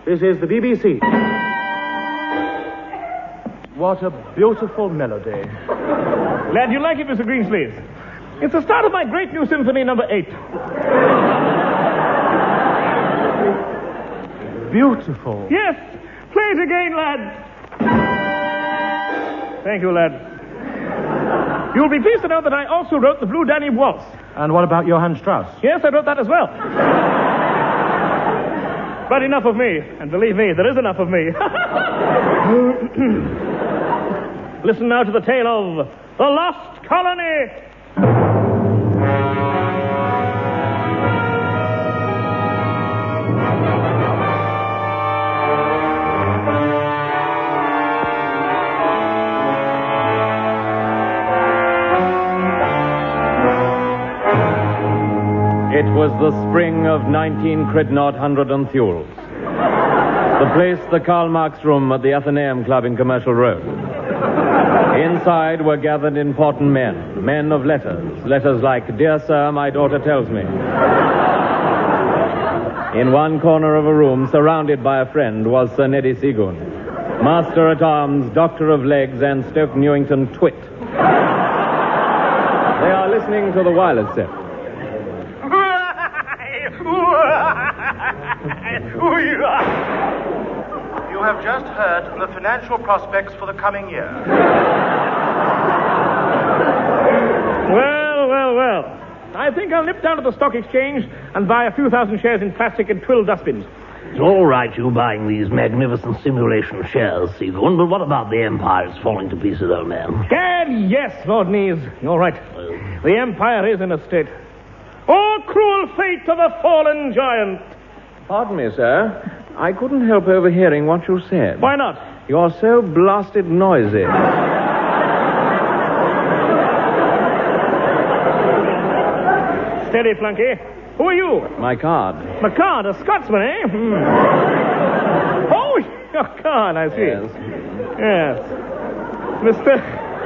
This is the BBC. What a beautiful melody. Glad you like it, Mr. Greensleeves. It's the start of my great new symphony, number 8. Beautiful. Yes. Play it again, lad. Thank you, lad. You'll be pleased to know that I also wrote the Blue Danube Waltz. And what about Johann Strauss? Yes, I wrote that as well. But enough of me. And believe me, there is enough of me. Listen now to the tale of The Lost Colony. It was the spring of 19 Cridnot Hundred and Thules. The place, the Karl Marx Room at the Athenaeum Club in Commercial Road. Inside were gathered important men, men of letters. Letters like, "Dear sir, my daughter tells me." In one corner of a room, surrounded by a friend, was Sir Neddy Seagoon, Master-at-Arms, Doctor of Legs, and Stoke Newington Twit. They are listening to the wireless set. You have just heard the financial prospects for the coming year. Well. I think I'll nip down to the stock exchange and buy a few thousand shares in plastic and twill dustbins. It's all right you buying these magnificent simulation shares, Seagoon, but what about the Empire? It's falling to pieces, old man. Gad, yes, Lord Neves. You're right. The Empire is in a state. Oh, cruel fate of a fallen giant. Pardon me, sir. I couldn't help overhearing what you said. Why not? You're so blasted noisy. Steady, Flunky. Who are you? My card. McCard, a Scotsman, eh? Oh, your card, I see. Yes. Mr.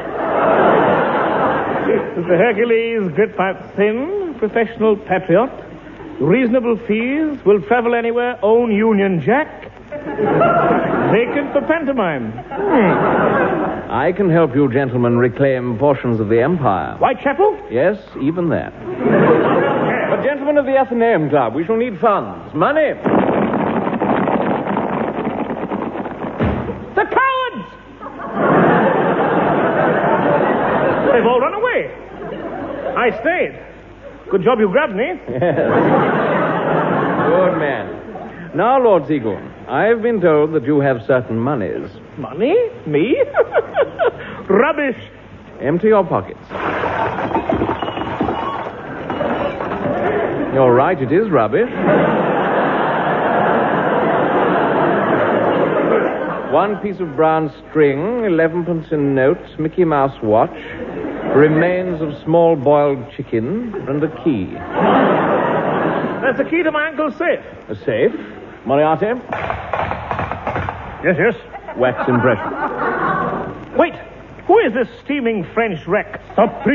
Hercules Gritpipe Thin, professional patriot, reasonable fees, will travel anywhere, own Union Jack, vacant for pantomime. I can help you gentlemen reclaim portions of the Empire. Whitechapel? Yes, even that. But gentlemen of the Athenaeum Club, we shall need funds. Money. The cowards! They've all run away. I stayed. Good job you grabbed me. Yes. Good man. Now, Lord Seagoon, I've been told that you have certain monies. Money? Me? Rubbish. Empty your pockets. You're right, it is rubbish. 1 piece of brown string, 11pence in notes, Mickey Mouse watch, remains of small boiled chicken, and a key. That's the key to my uncle's safe. A safe? Moriarty? Yes. Wax impression. Wait. Who is this steaming French wreck? Have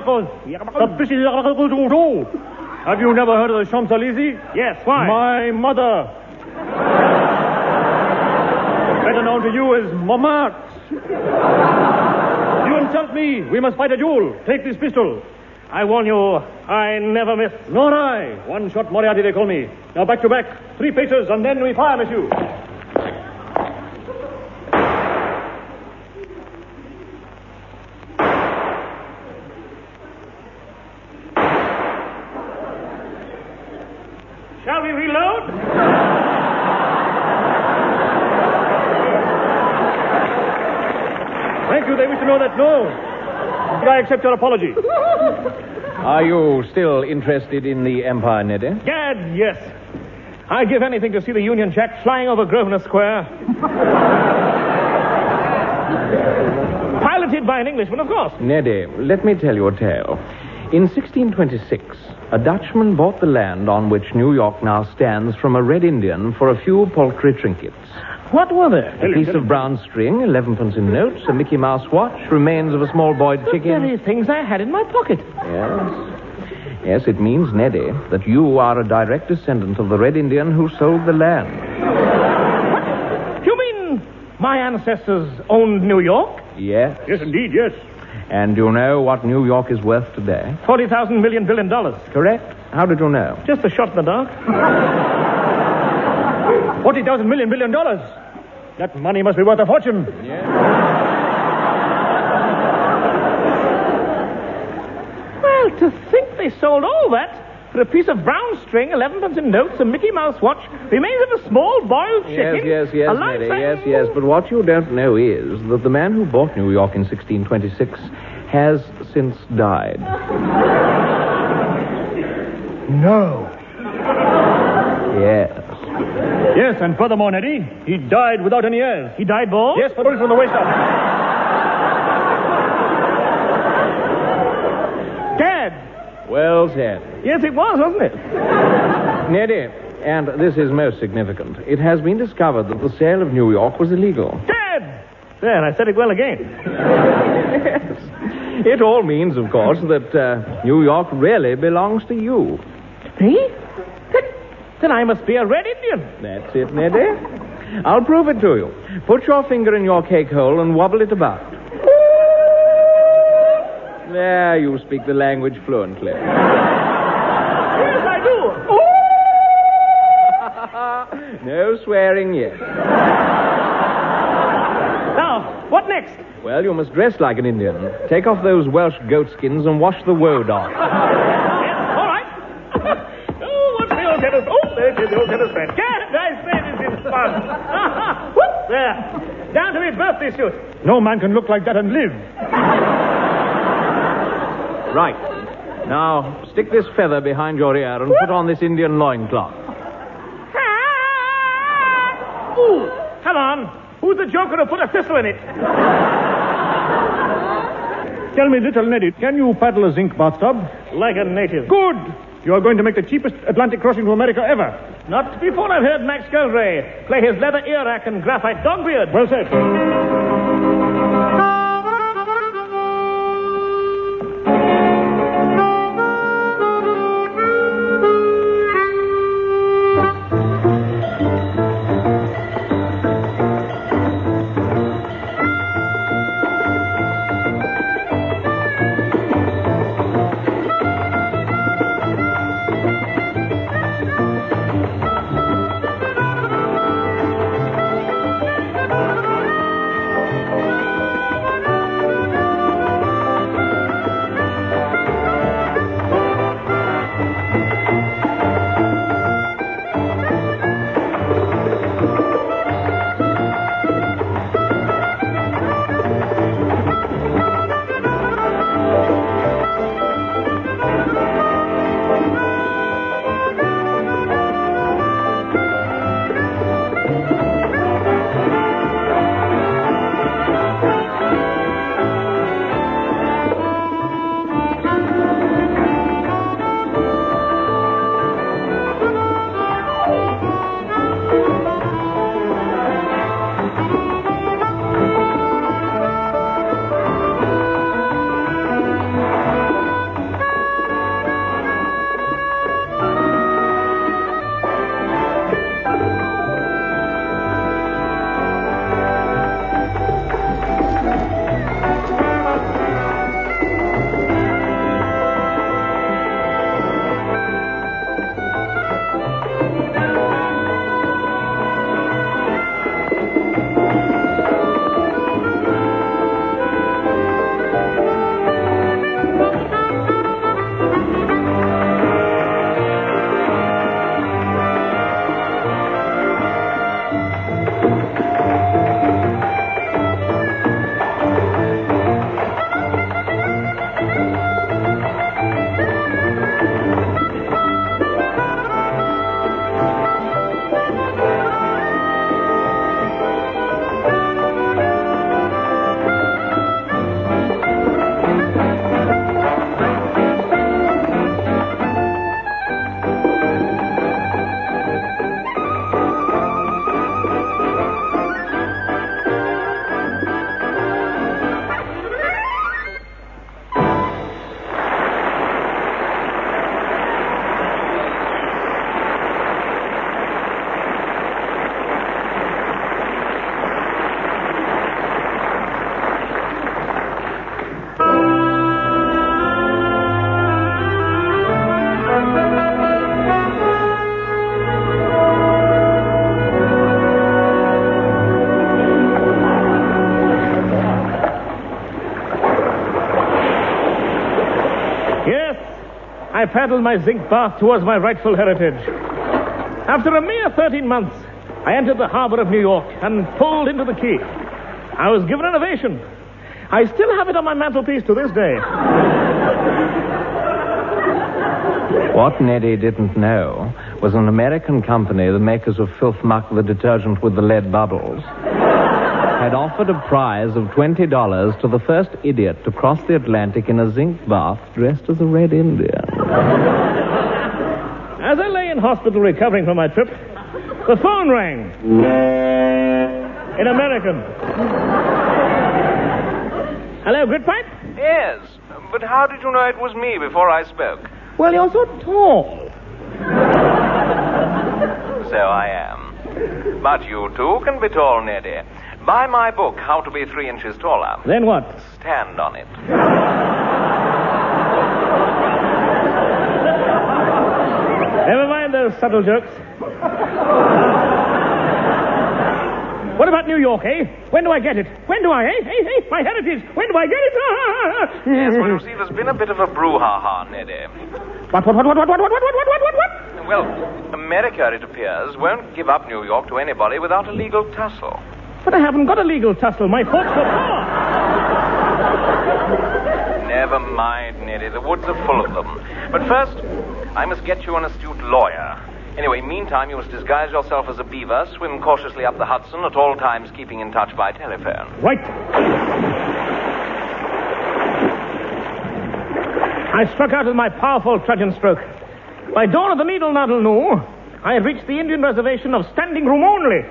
you never heard of the Champs-Élysées? Yes, why? My mother. Better known to you as Montmartre. You insult me. We must fight a duel. Take this pistol. I warn you, I never miss. Nor I. One shot Moriarty, they call me. Now back to back. 3 paces, and then we fire, monsieur. Shall we reload? Thank you. They wish to know that no. But I accept your apology. Are you still interested in the Empire, Neddy? Gad, yes. I'd give anything to see the Union Jack flying over Grosvenor Square. Piloted by an Englishman, of course. Neddy, let me tell you a tale. In 1626, a Dutchman bought the land on which New York now stands from a Red Indian for a few paltry trinkets. What were they? A piece of brown string, 11pence in notes, a Mickey Mouse watch, remains of a small boiled chicken. The very things I had in my pocket. Yes, it means, Neddy, that you are a direct descendant of the Red Indian who sold the land. My ancestors owned New York. Yes. Yes, indeed, yes. And do you know what New York is worth today? $40,000 million billion. Correct. How did you know? Just a shot in the dark. $40,000 million billion. That money must be worth a fortune. Well, to think they sold all that for a piece of brown string, 11pence in notes, a Mickey Mouse watch, remains of a small boiled chicken. Yes, a Neddy, yes. But what you don't know is that the man who bought New York in 1626 has since died. No. Yes. Yes, and furthermore, Neddy, he died without any heirs. He died bald? Yes, but only from the waist up. Dead. Well said. Yes, it was, wasn't it? Neddy, and this is most significant, it has been discovered that the sale of New York was illegal. Dead. There, I said it well again. Yes. It all means, of course, that New York really belongs to you. Me? Then I must be a Red Indian. That's it, Neddy. I'll prove it to you. Put your finger in your cake hole and wobble it about. There, you speak the language fluently. Yes, I do. No swearing yet. Now, what next? Well, you must dress like an Indian. Take off those Welsh goat skins and wash the woad off. Yes, all right. Oh, what's the old tennis? Oh, there's the old tennis fan. Can't I say this is fun? Whoop, there. Down to his birthday suit. No man can look like that and live. Right. Now, stick this feather behind your ear and put on this Indian loincloth. Ooh, come on. Who's the joker who put a thistle in it? Tell me, little Neddy, can you paddle a zinc bathtub? Like a native. Good! You are going to make the cheapest Atlantic crossing to America ever. Not before I've heard Max Goldray play his leather ear rack and graphite dog beard. Well said. I paddled my zinc bath towards my rightful heritage. After a mere 13 months, I entered the harbor of New York and pulled into the quay. I was given an ovation. I still have it on my mantelpiece to this day. What Neddy didn't know was an American company, the makers of Filth Muck, the detergent with the lead bubbles, had offered a prize of $20 to the first idiot to cross the Atlantic in a zinc bath dressed as a Red Indian. As I lay in hospital recovering from my trip, the phone rang. In American. Hello, Gridpipe? Yes, but how did you know it was me before I spoke? Well, you're so tall. So I am. But you too can be tall, Neddy. Buy my book, How to Be 3 Inches Taller. Then what? Stand on it. Never mind those subtle jokes. What about New York, eh? When do I get it? When do I, eh? My heritage. When do I get it? Yes, well, you see, there's been a bit of a brouhaha, Neddy. What? Well, America, it appears, won't give up New York to anybody without a legal tussle. But I haven't got a legal tussle. My folks are poor. Never mind, Neddy. The woods are full of them. But first, I must get you an astute lawyer. Anyway, meantime, you must disguise yourself as a beaver, swim cautiously up the Hudson, at all times keeping in touch by telephone. Right. I struck out with my powerful trudgeon stroke. By dawn of the needle noddle knew, I had reached the Indian reservation of standing room only.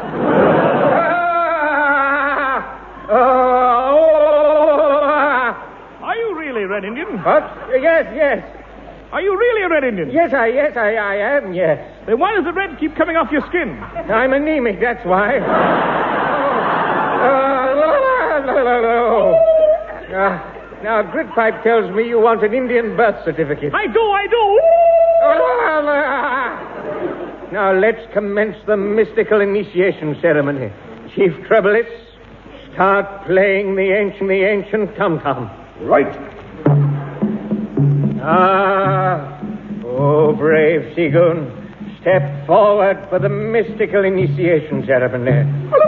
Are you really a Red Indian? What? Yes. Are you really a Red Indian? Yes, I am, yes. Then why does the red keep coming off your skin? I'm anemic, that's why. Now, Gridpipe tells me you want an Indian birth certificate. I do. Now, let's commence the mystical initiation ceremony. Chief Trebelitz, start playing the ancient tum-tum. Right. Oh, brave Seagoon, step forward for the mystical initiation ceremony.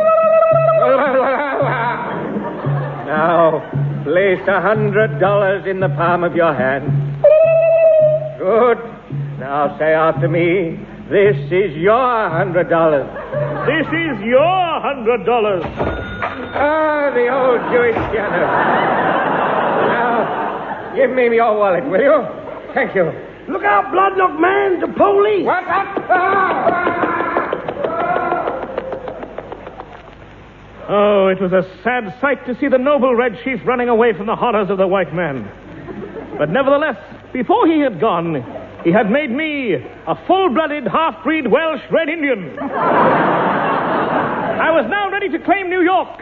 Now, place $100 in the palm of your hand. Good. Now say after me, this is your $100. This is your $100. The old Jewish piano. Now, give me your wallet, will you? Thank you. Look out, Bloodlock man, the police. What? Oh, it was a sad sight to see the noble Red Chief running away from the horrors of the white man. But nevertheless, before he had gone, he had made me a full-blooded, half-breed Welsh Red Indian. I was now ready to claim New York.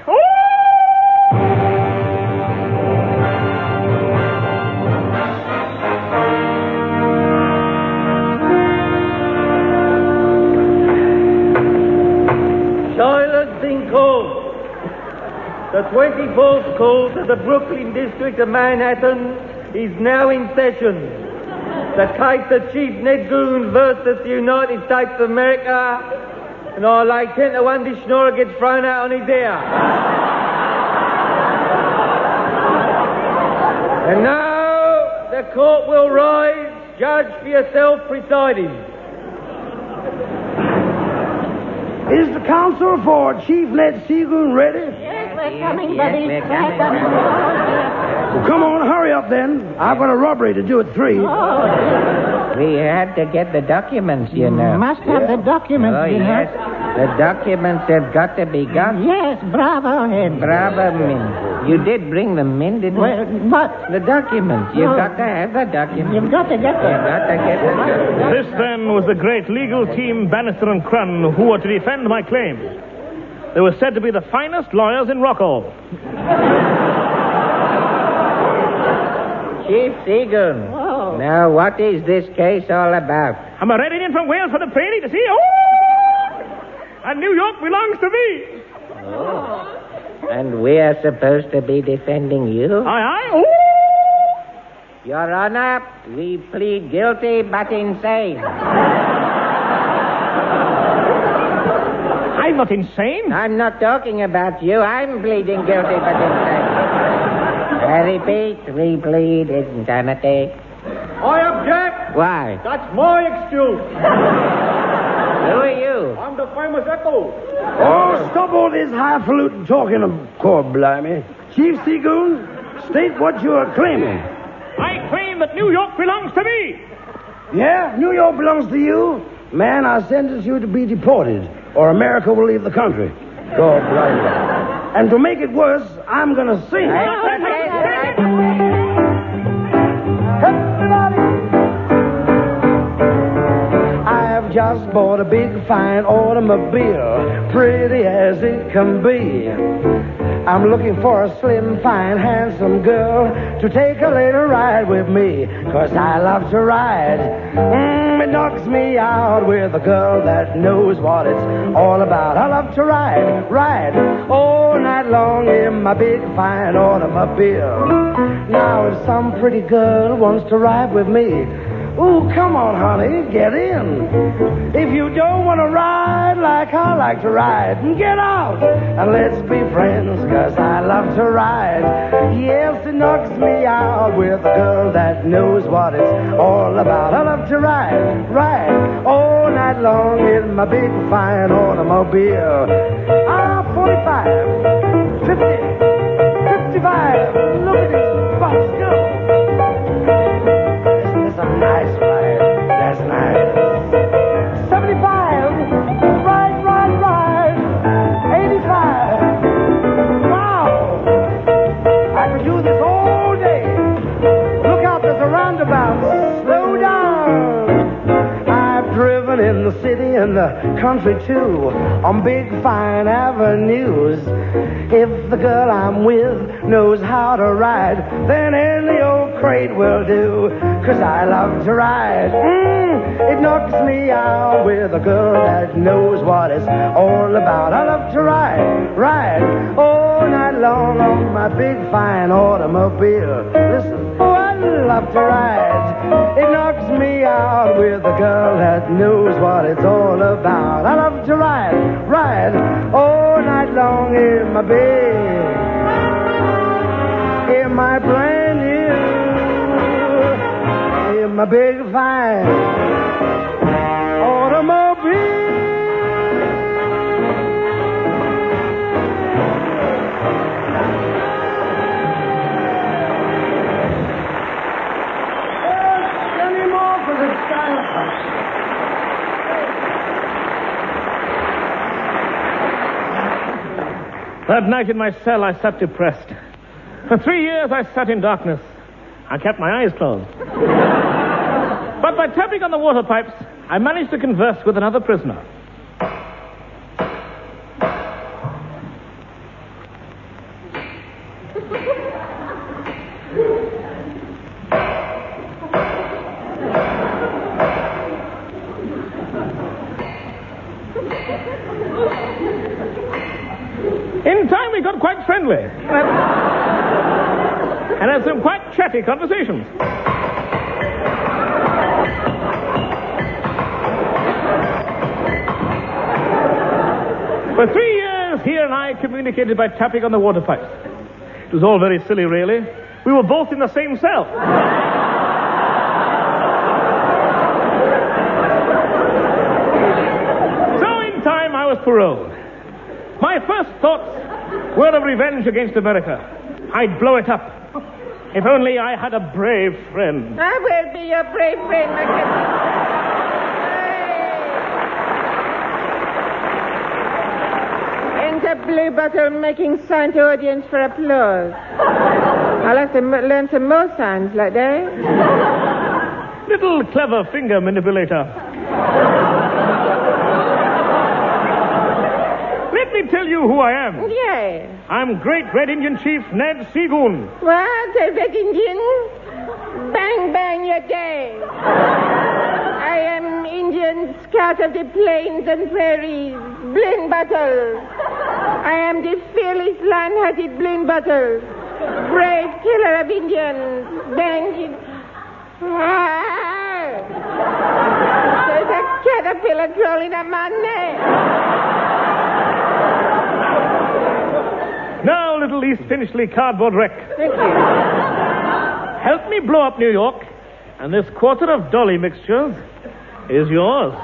Silence in court. The 24th court of the Brooklyn District of Manhattan is now in session. The case of Chief Ned Goon versus the United States of America, and I'll lay 10 to 1 this Schnorrer gets thrown out on his ear. And now the court will rise. Judge for yourself presiding. Is the counsel for Chief Ned Seagoon ready? Yes, we're coming, buddy. Well, come on, hurry up then. I've got a robbery to do at 3. We had to get the documents, you know. Must have the documents, Oh, you know. yes. The documents have got to be got. Yes, bravo, Hen. Bravo, Min. You did bring them, Min, didn't Well, you? but The documents. You've got to have the documents. you've got to get You've got to get the documents. This, then, was the great legal team Bannister and Crun who were to defend my claim. They were said to be the finest lawyers in Rockall. Chief Seagoon. Whoa. Now, what is this case all about? I'm a Red Indian from Wales for the prairie to see. And New York belongs to me. And we are supposed to be defending you? Aye. Your Honor, we plead guilty but insane. I'm not insane. I'm not talking about you. I'm pleading guilty but insane. I repeat, we plead insanity. I object. Why? That's my excuse. Who are you? I'm the famous Echo. Oh, stop all this highfalutin talking of court, blimey. Chief Seagoon, state what you are claiming. I claim that New York belongs to me. Yeah? New York belongs to you? Man, I sentence you to be deported, or America will leave the country. God bless you. And to make it worse, I'm going to sing. I've just bought a big, fine automobile, pretty as it can be. I'm looking for a slim, fine, handsome girl to take a little ride with me, 'cause I love to ride. It knocks me out with a girl that knows what it's all about. I love to ride all night long in my big, fine automobile. Now, if some pretty girl wants to ride with me, ooh, come on, honey, get in. If you don't want to ride like I like to ride, get out and let's be friends, 'cause I love to ride. Yes, it knocks me out with a girl that knows what it's all about. I love to ride all night long in my big, fine automobile. 45, 50, 55, look at this bus go. It's a nice ride. That's nice. 75. Ride. 85. Wow. I could do this all day. Look out, there's a roundabout. Slow down. I've driven in the city and the country too, on big fine avenues. If the girl I'm with knows how to ride, then any old crate will do, 'cause I love to ride. It knocks me out with a girl that knows what it's all about. I love to ride all night long on my big fine automobile. Listen, oh, I love to ride. It knocks me out with a girl that knows what it's all about. I love to ride all night long in my brand new, in my big fine automobile. Any more for the style? That night in my cell, I sat depressed. For 3 years, I sat in darkness. I kept my eyes closed. But by tapping on the water pipes, I managed to converse with another prisoner. In time, we got quite friendly. And had some quite chatty conversations. For 3 years, he and I communicated by tapping on the water pipes. It was all very silly, really. We were both in the same cell. So in time, I was paroled. My first thoughts were of revenge against America. I'd blow it up. If only I had a brave friend. I will be your brave friend, Mackenzie. Enter Blue Bottle making sign to audience for applause. I'll have to learn some more signs like that. Little clever finger manipulator. Let me tell you who I am. Yeah. I'm Great Red Indian Chief Ned Seagoon. What? A Red Indian? Bang, bang, you're dead. I am Indian scout of the plains and prairies, Blind Bottle. I am the fearless, lion-hearted Blind Bottle. Brave killer of Indians. Bang. There's a caterpillar crawling up my neck. Now, little East Finchley cardboard wreck. Thank you. Help me blow up New York, and this quarter of Dolly mixtures is yours.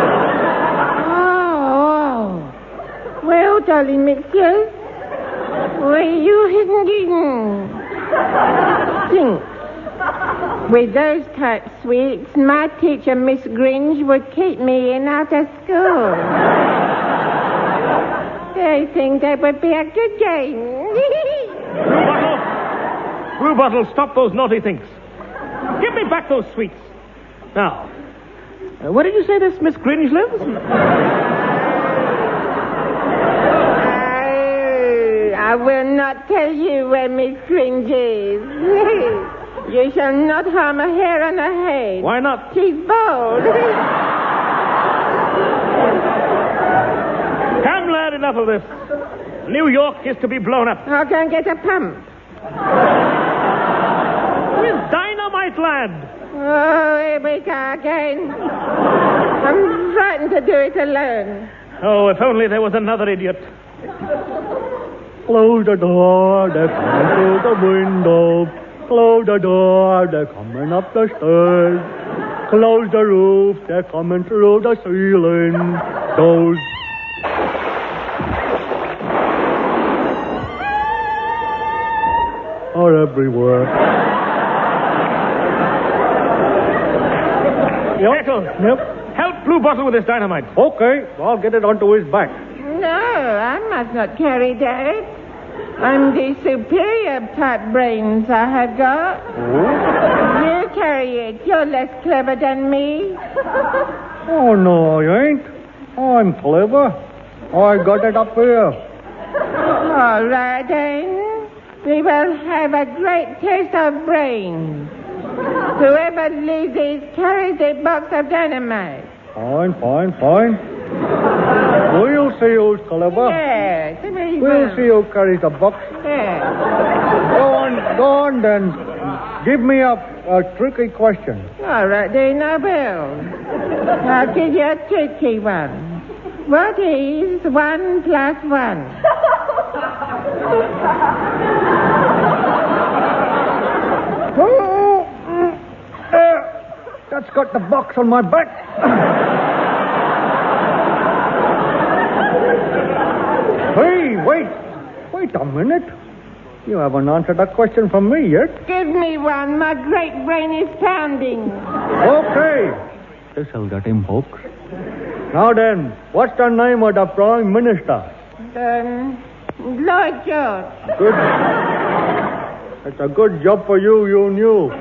Oh. Well, Dolly mixtures, where you hidden? Think. With those type sweets, my teacher, Miss Gringe, would keep me in after school. I think that would be a good game. Blue Bottle, stop those naughty things. Give me back those sweets. Now, where did you say this Miss Gringe lives? I will not tell you where Miss Gringe is. You shall not harm a hair on her head. Why not? She's bald. Come, lad, enough of this. New York is to be blown up. I'll go and get a pump. With dynamite, lad. Oh, here we go again. I'm frightened to do it alone. Oh, if only there was another idiot. Close the door, they're coming through the window. Close the door, they're coming up the stairs. Close the roof, they're coming through the ceiling. Those... are everywhere. Eccles, help Blue Bottle with this dynamite. Okay, I'll get it onto his back. No, I must not carry that. I'm the superior type brains I have got. Oh? You carry it. You're less clever than me. Oh, no, I ain't. I'm clever. I got it up here. All right, then. We will have a great taste of brains. Whoever loses carries a box of dynamite. Fine. We'll see who's clever. Yes. We'll see who carries the box. Yes. Go on, then. Give me a tricky question. All right, then I will. I'll give you a tricky one. What is 1 plus 1? That's got the box on my back. Hey, wait a minute. You haven't answered that question from me yet. Give me one. My great brain is pounding. Okay. This'll get him, folks. Now then, what's the name of the Prime Minister? Lloyd George. Good. It's a good job for you, you knew.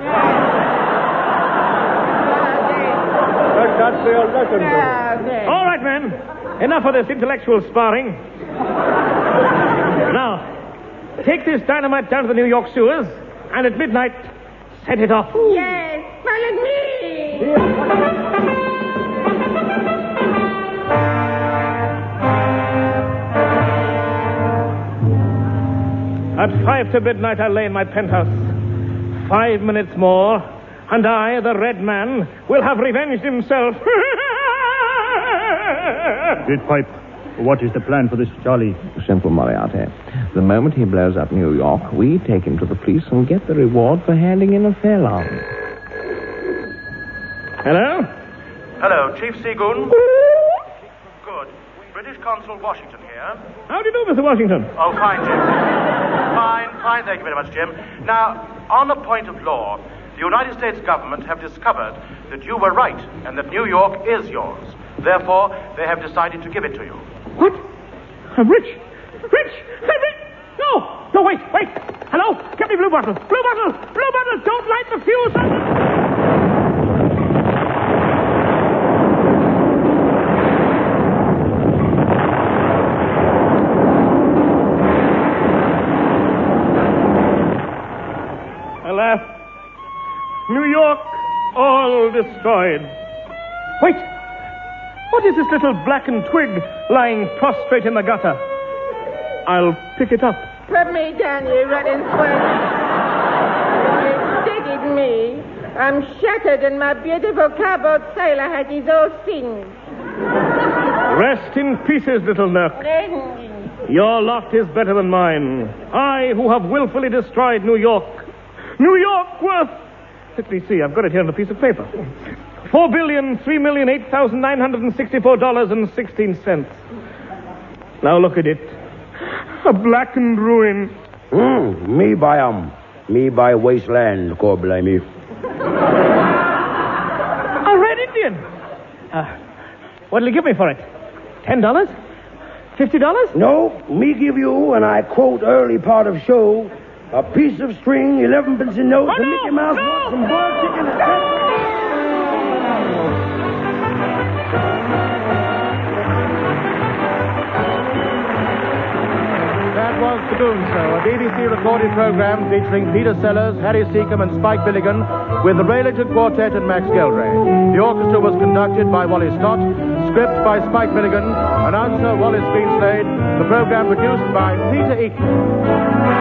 That's your lesson. All right, men. Enough of this intellectual sparring. Now, take this dynamite down to the New York sewers, and at midnight, set it off. Yes, follow me. At 5 to midnight, I lay in my penthouse. 5 minutes more, and I, the Red Man, will have revenged himself. Good Pipe. What is the plan for this Charlie? Simple, Moriarty. The moment he blows up New York, we take him to the police and get the reward for handing in a felon. Hello? Hello, Chief Seagoon. Good. British Consul Washington here. How do you do, Mr. Washington? Oh, fine, Jim. Fine, thank you very much, Jim. Now, on the point of law, the United States government have discovered that you were right and that New York is yours. Therefore, they have decided to give it to you. What? I'm rich. Rich! I'm rich! No, wait. Hello? Get me Blue Bottle. Blue Bottle! Don't light the fuse. Alas, New York, all destroyed. Wait! What is this little blackened twig lying prostrate in the gutter? I'll pick it up. Put me down, you rotten squirrel. You staggered me. I'm shattered and my beautiful cowboy sailor hat is all singed. Rest in pieces, little Nurk. Your lot is better than mine. I, who have willfully destroyed New York. New York worth... Let me see, I've got it here on a piece of paper. $4,003,864.16. Now look at it. A blackened ruin. Me buy 'em. Me buy wasteland, Corblimey. A red Indian. What'll you give me for it? $10? $50? No, me give you, and I quote early part of show, a piece of string, 11 pence in notes, and Mickey Mouse wants some boiled chicken and That was The Goon Show, a BBC recorded program featuring Peter Sellers, Harry Seacombe, and Spike Billigan, with the Raylington Quartet and Max Geldray. The orchestra was conducted by Wally Scott, script by Spike Billigan, announcer Wallace Greenslade, the program produced by Peter Eaton.